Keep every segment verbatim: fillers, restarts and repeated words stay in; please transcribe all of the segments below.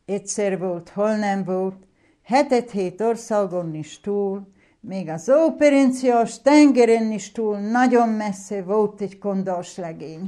egyszer volt, hol nem volt, hetet-hét országon is túl, még az óperenciás tengeren is túl, nagyon messze volt egy kondás legény.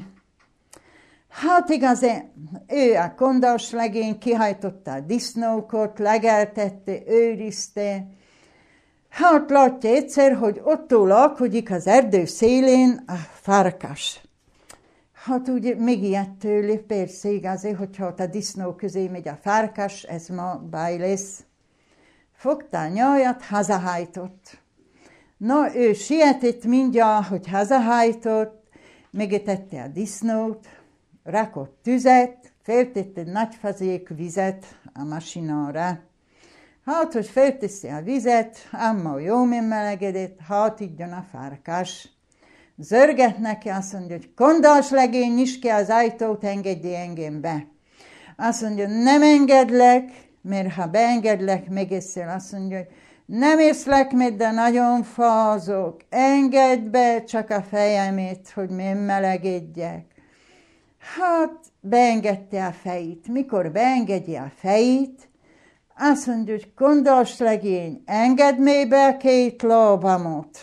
Hát igaz, ő a kondás legény kihajtotta a disznókat, legeltette, őrizte. Hát látja egyszer, hogy ott lakodik az erdő szélén a farkas. Hát úgy megijedt tőle, persze igaz, hogyha ott a disznó közé megy a farkas, ez ma baj lesz. Fogta a nyajat, hazahajtott. Na, ő sietett mindjárt, hogy hazahajtott, megetette a disznót, rakott tüzet, feltette nagy fazék vizet a masinára. Hát, hogy felteszi a vizet, amma jó melegedett, hát idjon a farkas. Zörget neki, azt mondja, hogy kondás legény, nyisd ki az ajtót, engedj engem be. Azt mondja, nem engedlek, mert ha beengedlek, megeszel. Azt mondja, hogy nem észlek meg, de nagyon fázok. Engedd be csak a fejemet, hogy nem melegedjek. Hát beengedte a fejét. Mikor beengedje a fejét, azt mondja, hogy kondás legény, engedd még be a két lábamot.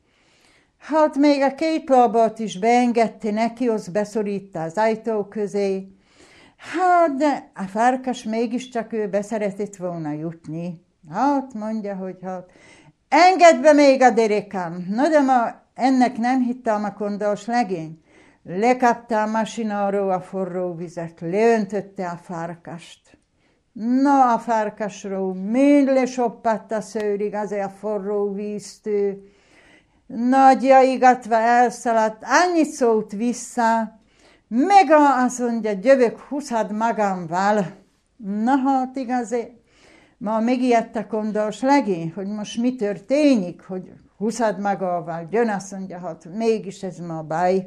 Hát még a két lábat is beengedte neki, az beszorítta az ajtó közé. Hát, de a farkas mégiscsak ő beszeretett volna jutni. Hát, mondja, hogy hát, engedd be még a derekám. No, de ma ennek nem hittem a kondás legény. Lekapta a masináról a forró vizet, leöntötte a farkast. Na, a farkasról mind lesoppadt a szőrig, azért a forró víztől. Nagyjaigatva elszaladt, annyit szólt vissza, meg azt mondja, gyövök húszad magamval. Na hát igazán, ma megijedt a kondás legény, hogy most mi történik, hogy húszad magával. Jön, azt mondja, hát mégis ez ma baj.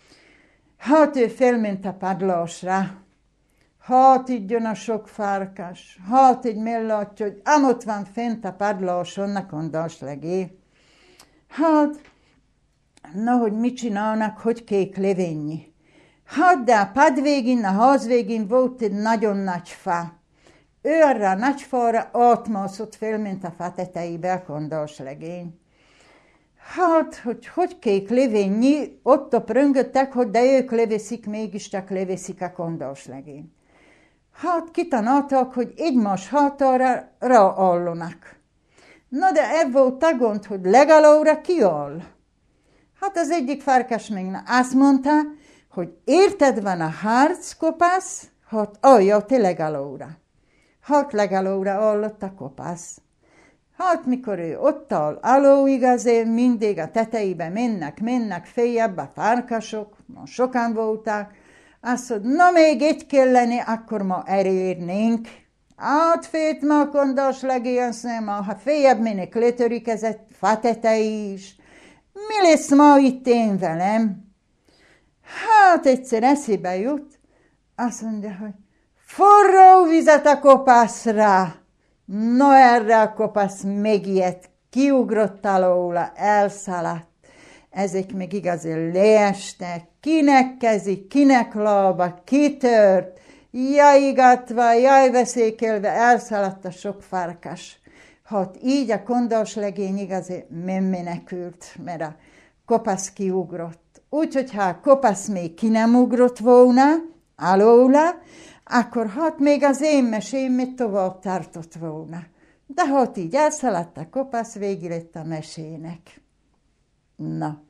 Hát ő felment a padlásra. Hát így jön a sok farkas. Hát így mellátja, hogy amott van fent a padláson a kondás legény. Hát, na, hogy mit csinálnak, hogy kék levényi. Hát, de a pad végén, a ház végén volt egy nagyon nagy fa. Ő arra a nagy fára átmászott fel, mint a fa tetejébe a kondás legény. Hát, hogy hogy kék levényi, ott a pröngöttek, hogy de ők leveszik, mégiscsak leveszik a kondás legény. Hát, kitanáltak, hogy egymás hátára ráállanak. Na, de ebből volt a gond, hogy legalóra kiáll. Hát az egyik farkas még azt mondta, hogy érted van a harc, kopasz, hát állja te legalóra. Hát legalóra állott a kopasz. Hát mikor ő ott áll aló igazé, mindig a tetejébe mennek, mennek feljebb a farkasok, ma sokan voltak, azt mondja, na még egy kellene, akkor ma elérnénk. Átfért ma a kondás legény, azt mondja, ha feljebb mennek, letörik ez a fa tetei is. Mi lesz ma itt én velem? Hát egyszer eszébe jut, azt mondja, hogy forró vizet a kopaszra. No, erre a kopasz megijedt, kiugrott alóla, elszaladt. Ezek meg igazán leestek, kinek kezi, kinek lába, kitört, jajgatva, jajveszékelve, elszaladt a sok farkas. Hát így a kondás legény igazán nem menekült, mert a kopasz kiugrott. Úgyhogy ha a kopasz még ki nem ugrott volna alóla, akkor hát még az én mesémet tovább tartott volna. De hát így elszaladt a kopasz, végig lett a mesének. Na.